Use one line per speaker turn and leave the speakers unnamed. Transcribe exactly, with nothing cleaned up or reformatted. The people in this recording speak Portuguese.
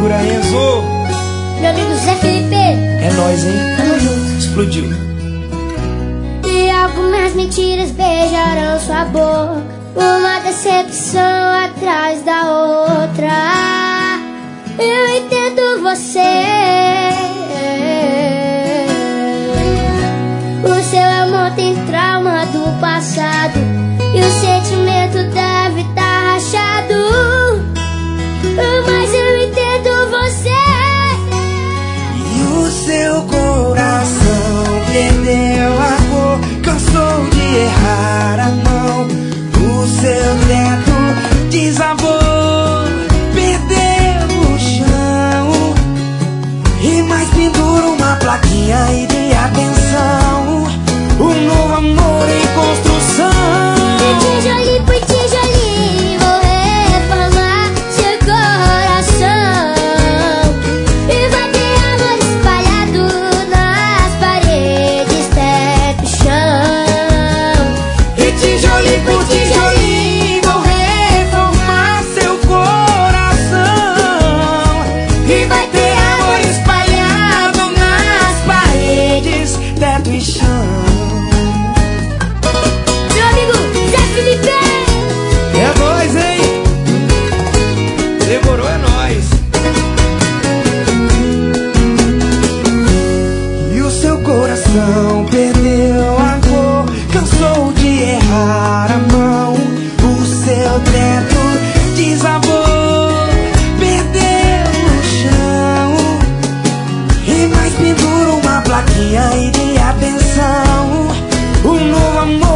Segura, Enzo.
Meu amigo Zé Felipe.
É nóis, hein?
Tamo junto.
Explodiu.
E algumas mentiras beijarão sua boca, uma decepção atrás da outra. Eu entendo você. O seu amor tem trauma do passado e o sentimento deve estar rachado. Mas eu entendo você.
E o seu coração perdeu a cor, cansou de errar a mão. O seu teto desabou, perdeu o chão. E mais pendura uma plaquinha aí de atenção. Um novo amor em construção.
De tijolinho por tijolinho vou reformar seu coração. E vai ter amor espalhado nas paredes, teto e chão.
E tijolinho por tijolinho vou reformar seu coração. E vai ter amor espalhado nas paredes, teto e chão.
Meu amigo Zé Felipe.
É nóis, hein? Demorou, é nóis. E o seu coração perdeu a cor, cansou de errar a mão. O seu teto desabou, perdeu o chão. E mais pendura uma plaquinha aí de atenção. Um novo amor